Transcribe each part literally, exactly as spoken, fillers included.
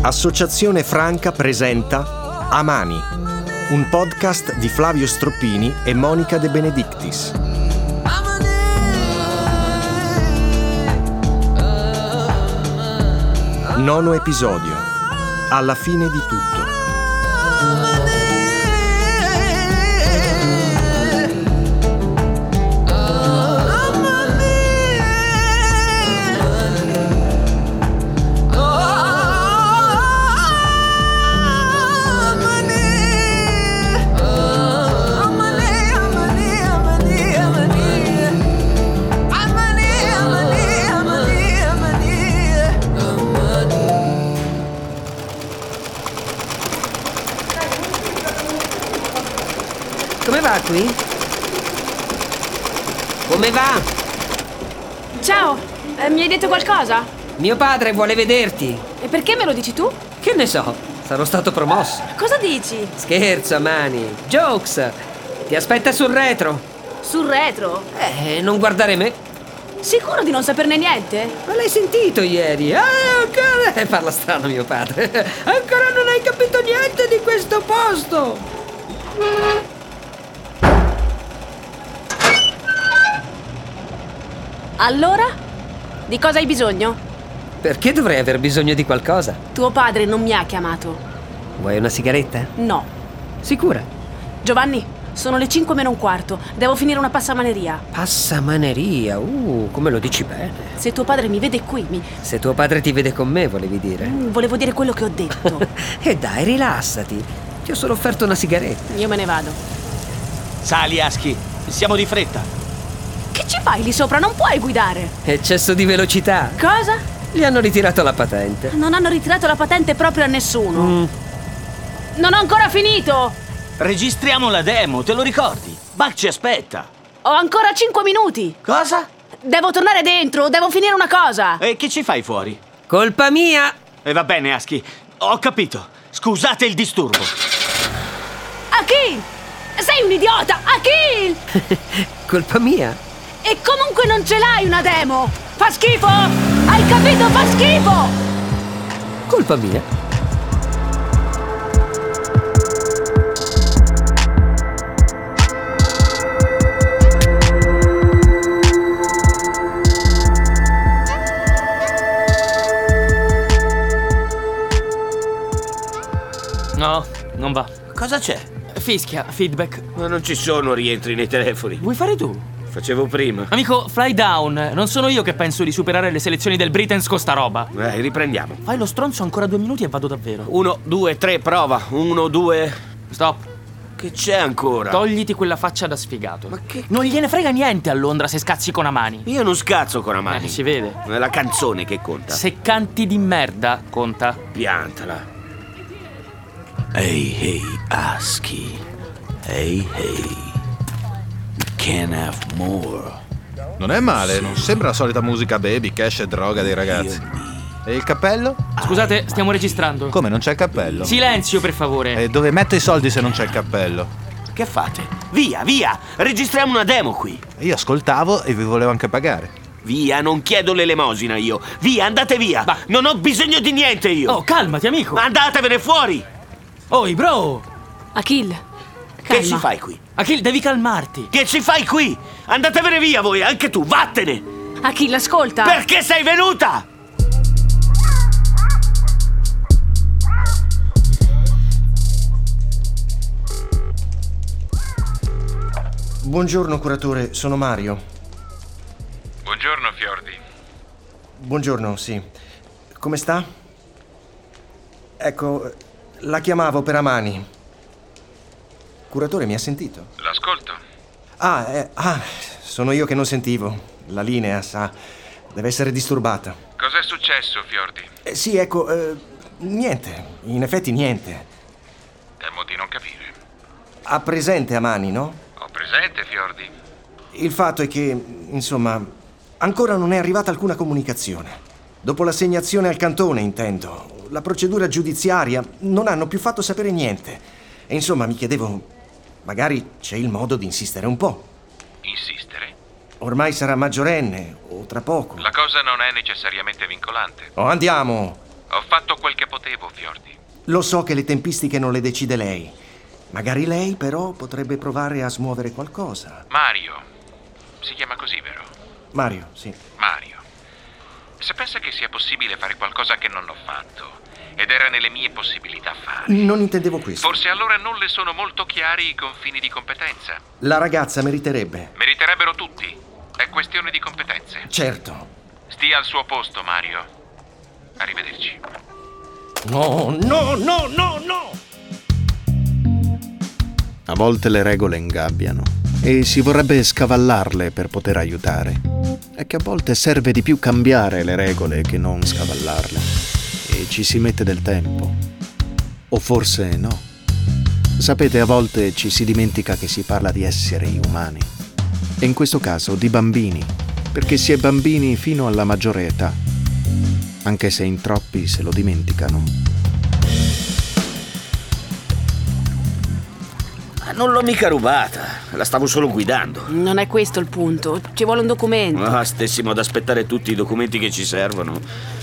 Associazione Franca presenta Amani, un podcast di Flavio Stroppini e Monica De Benedictis. Nono episodio. Alla fine di tutto. Come va qui? Come va? Ciao, eh, mi hai detto qualcosa? Mio padre vuole vederti. E perché me lo dici tu? Che ne so, sarò stato promosso. Cosa dici? Scherzo, Mani. Jokes. Ti aspetta sul retro. Sul retro? Eh, non guardare me. Sicuro di non saperne niente? Ma l'hai sentito ieri? Ah, ancora... Eh, parla strano mio padre. Ancora non hai capito niente di questo posto. Allora? Di cosa hai bisogno? Perché dovrei aver bisogno di qualcosa? Tuo padre non mi ha chiamato. Vuoi una sigaretta? No. Sicura? Giovanni, sono le cinque meno un quarto. Devo finire una passamaneria. Passamaneria? Uh, come lo dici bene. Se tuo padre mi vede qui, mi... Se tuo padre ti vede con me, volevi dire? Mm, volevo dire quello che ho detto. E dai, rilassati. Ti ho solo offerto una sigaretta. Io me ne vado. Sali, Aschi. Siamo di fretta. Che ci fai lì sopra? Non puoi guidare. Eccesso di velocità. Cosa? Gli hanno ritirato la patente. Non hanno ritirato la patente proprio a nessuno. Mm. Non ho ancora finito. Registriamo la demo, te lo ricordi? Buck ci aspetta. Ho ancora cinque minuti. Cosa? Devo tornare dentro, devo finire una cosa. E che ci fai fuori? Colpa mia. E va bene, Aschi. Ho capito. Scusate il disturbo. Achille! Sei un idiota! Achille! Colpa mia. E comunque non ce l'hai una demo! Fa schifo! Hai capito? Fa schifo! Colpa mia. No, non va. Cosa c'è? Fischia, feedback. Ma non ci sono rientri nei telefoni. Vuoi fare tu? Facevo prima. Amico, fly down. Non sono io che penso di superare le selezioni del Britain's con sta roba. Dai, riprendiamo. Fai lo stronzo ancora due minuti e vado davvero. Uno, due, tre, prova. Uno, due. Stop. Che c'è ancora? Togliti quella faccia da sfigato. Ma che... Non gliene frega niente a Londra se scazzi con Amani. Io non scazzo con Amani. Eh, si vede. È la canzone che conta. Se canti di merda, conta. Piantala. Hey, hey, Aschi. Hey, hey. We can have more. Non è male, non sembra la solita musica baby, cash e droga dei ragazzi. E il cappello? Scusate, stiamo registrando. Come, non c'è il cappello? Silenzio, per favore. E dove metto i soldi se non c'è il cappello? Che fate? Via, via! Registriamo una demo qui. Io ascoltavo e vi volevo anche pagare. Via, non chiedo l'elemosina io. Via, andate via. Bah. Non ho bisogno di niente io. Oh, calmati, amico. Andatevene fuori. Oi, bro. Achille, Che calma. ci fai qui? Achille, devi calmarti. Che ci fai qui? Andatevene via voi, anche tu, vattene! Achille, ascolta. Perché sei venuta? Buongiorno curatore, sono Mario. Buongiorno Fiordi. Buongiorno, sì. Come sta? Ecco, la chiamavo per Amani. Curatore, mi ha sentito? L'ascolto. Ah, eh, ah, sono io che non sentivo. La linea, sa, deve essere disturbata. Cos'è successo, Fiordi? Eh, sì, ecco, eh, niente, in effetti niente. Temo di non capire. Ha presente Amani, no? Ho presente, Fiordi. Il fatto è che, insomma, ancora non è arrivata alcuna comunicazione. Dopo l'assegnazione al cantone, intendo, la procedura giudiziaria, non hanno più fatto sapere niente. E insomma, mi chiedevo, magari c'è il modo di insistere un po'. Insistere? Ormai sarà maggiorenne, o tra poco. La cosa non è necessariamente vincolante. Oh, andiamo! Ho fatto quel che potevo, Fiordi. Lo so che le tempistiche non le decide lei. Magari lei, però, potrebbe provare a smuovere qualcosa. Mario. Si chiama così, vero? Mario, sì. Mario. Se pensa che sia possibile fare qualcosa che non ho fatto, ed era nelle mie possibilità fare, Non intendevo questo. forse allora non le sono molto chiari i confini di competenza. La ragazza meriterebbe. Meriterebbero tutti. È questione di competenze. Certo. Stia al suo posto, Mario. Arrivederci. No, no, no, no, no! A volte le regole ingabbiano e si vorrebbe scavallarle per poter aiutare. È che a volte serve di più cambiare le regole che non scavallarle. E ci si mette del tempo. O forse no. Sapete, a volte ci si dimentica che si parla di esseri umani. E in questo caso di bambini, perché si è bambini fino alla maggiore età, anche se in troppi se lo dimenticano. Ma non l'ho mica rubata, la stavo solo guidando. Non è questo il punto. Ci vuole un documento. Ah, stessimo ad aspettare tutti i documenti che ci servono.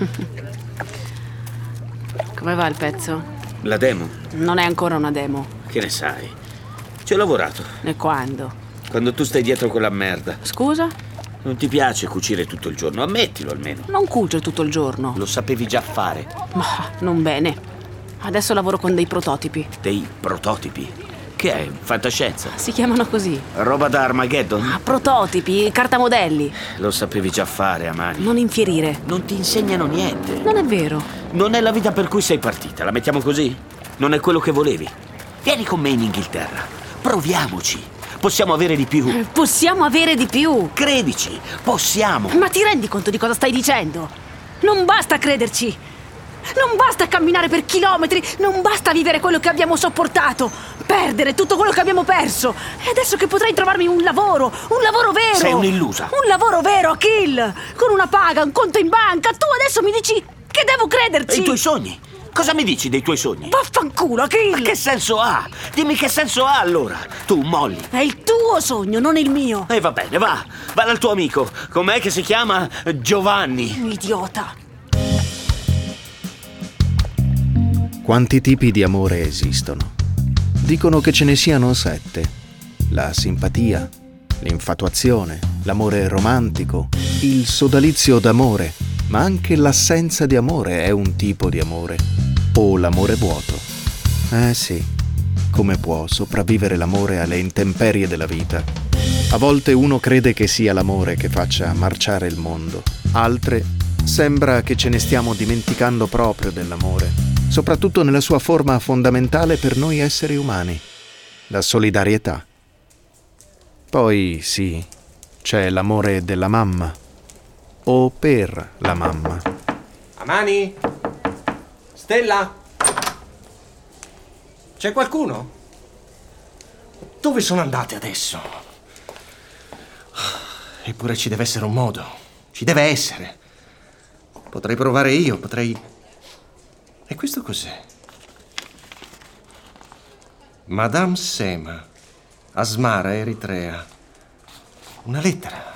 Come va il pezzo? La demo? Non è ancora una demo. Che ne sai? Ci ho lavorato. E quando? Quando tu stai dietro quella merda. Scusa? Non ti piace cucire tutto il giorno, ammettilo almeno. Non cucio tutto il giorno. Lo sapevi già fare. Ma non bene. Adesso lavoro con dei prototipi. Dei prototipi? Che è? Fantascienza? Si chiamano così. Roba da Armageddon? Ah, prototipi, cartamodelli. Lo sapevi già fare, Amani. Non infierire. Non ti insegnano niente. Non è vero. Non è la vita per cui sei partita, la mettiamo così? Non è quello che volevi. Vieni con me in Inghilterra. Proviamoci. Possiamo avere di più. Possiamo avere di più. Credici, possiamo. Ma ti rendi conto di cosa stai dicendo? Non basta crederci. Non basta camminare per chilometri. Non basta vivere quello che abbiamo sopportato. Perdere tutto quello che abbiamo perso. E adesso che potrei trovarmi un lavoro. Un lavoro vero. Sei un'illusa. Un lavoro vero, Achille. Con una paga, un conto in banca. Tu adesso mi dici che devo crederci. E i tuoi sogni? Cosa mi dici dei tuoi sogni? Vaffanculo, Achille. Ma che senso ha? Dimmi che senso ha allora. Tu, Molly. È il tuo sogno, non il mio. E va bene, va. Va dal tuo amico. Com'è che si chiama? Giovanni. Idiota. Quanti tipi di amore esistono? Dicono che ce ne siano sette. La simpatia, l'infatuazione, l'amore romantico, il sodalizio d'amore, ma anche l'assenza di amore è un tipo di amore. O l'amore vuoto. Eh sì, come può sopravvivere l'amore alle intemperie della vita? A volte uno crede che sia l'amore che faccia marciare il mondo. Altre sembra che ce ne stiamo dimenticando proprio dell'amore, soprattutto nella sua forma fondamentale per noi esseri umani, la solidarietà. Poi sì, c'è l'amore della mamma, o per la mamma. Amani? Stella? C'è qualcuno? Dove sono andate adesso? Eppure ci deve essere un modo. Ci deve essere. Potrei provare io, potrei... E questo cos'è? Madame Sema, Asmara, Eritrea. Una lettera.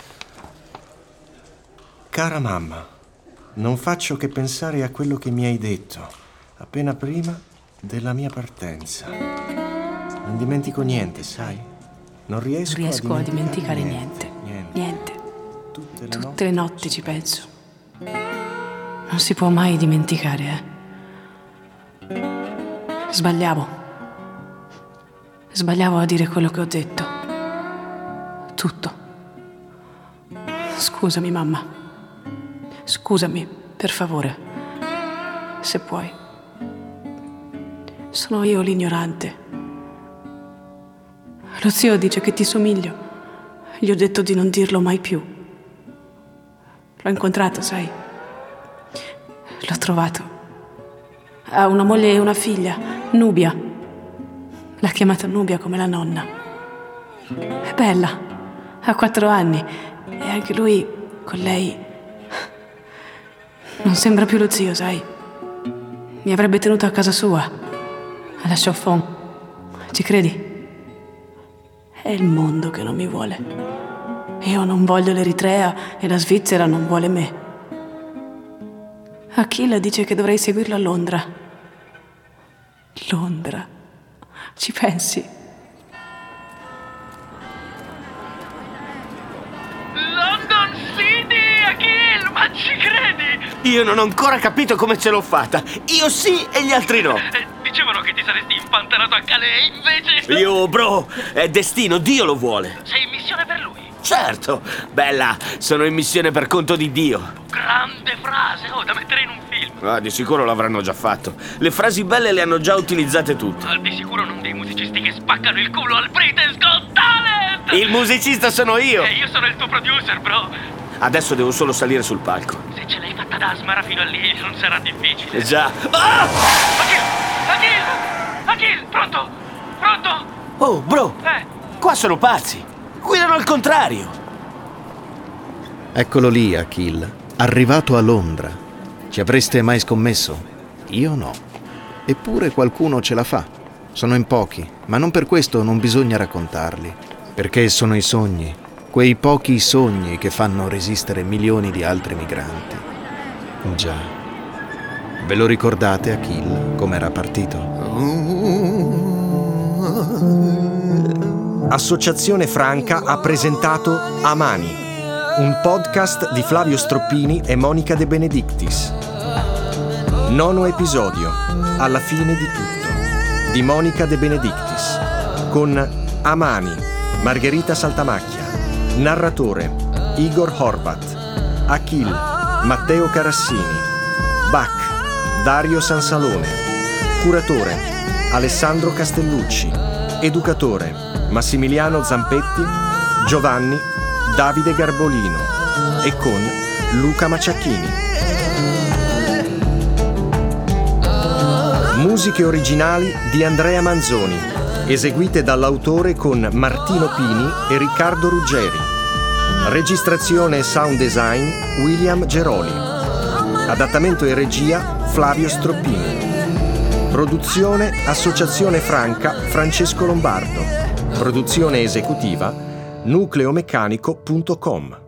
Cara mamma, non faccio che pensare a quello che mi hai detto appena prima della mia partenza. Non dimentico niente, sai? Non riesco, Non riesco a, a dimenticare, dimenticare niente. niente. Niente. Tutte le, Tutte notti, le notti ci penso. Non si può mai dimenticare, eh. Sbagliavo. Sbagliavo a dire quello che ho detto. Tutto. Scusami, mamma. Scusami, per favore. Se puoi. Sono io l'ignorante. Lo zio dice che ti somiglio. Gli ho detto di non dirlo mai più. L'ho incontrato, sai. L'ho trovato. Ha una moglie e una figlia, Nubia. L'ha chiamata Nubia come la nonna. È bella, ha quattro anni e anche lui con lei non sembra più lo zio, sai. Mi avrebbe tenuto a casa sua, alla Chaux-Fonds. Ci credi? È il mondo che non mi vuole. Io non voglio l'Eritrea e la Svizzera non vuole me. Achille dice che dovrei seguirlo a Londra. Londra. Ci pensi? London City, Achille, ma ci credi? Io non ho ancora capito come ce l'ho fatta. Io sì e gli altri no. Eh, dicevano che ti saresti impantanato a Calais, invece... Io, bro, è destino, Dio lo vuole. Sei in missione per lui? Certo, bella, sono in missione per conto di Dio. Grande frase, oh, da mettere in un film. Ah, di sicuro l'avranno già fatto. Le frasi belle le hanno già utilizzate tutte. Ah, di sicuro non dei musicisti che spaccano il culo al Britain's Got Talent! Il musicista sono io. E io sono il tuo producer, bro. Adesso devo solo salire sul palco. Se ce l'hai fatta da Asmara fino a lì, non sarà difficile. Eh già. Ah! Achille! Achille! Achille! Pronto? Pronto? Oh, bro, Eh? qua sono pazzi. Guidano al contrario. Eccolo lì, Achille, arrivato a Londra. Ci avreste mai scommesso? Io no. Eppure qualcuno ce la fa. Sono in pochi, ma non per questo non bisogna raccontarli. Perché sono i sogni, quei pochi sogni che fanno resistere milioni di altri migranti. Già. Ve lo ricordate, Achille, com'era partito? Associazione Franca ha presentato Amani, un podcast di Flavio Stroppini e Monica De Benedictis. Nono episodio, alla fine di tutto, di Monica De Benedictis, con Amani, Margherita Saltamacchia, narratore Igor Horvat, Achille, Matteo Carassini, Bach, Dario Sansalone, curatore Alessandro Castellucci, educatore Massimiliano Zampetti, Giovanni, Davide Garbolino e con Luca Maciacchini. Musiche originali di Andrea Manzoni, eseguite dall'autore con Martino Pini e Riccardo Ruggeri. Registrazione e sound design William Geroli. Adattamento e regia Flavio Stroppini. Produzione Associazione Franca Francesco Lombardo. Produzione esecutiva nucleomeccanico punto com.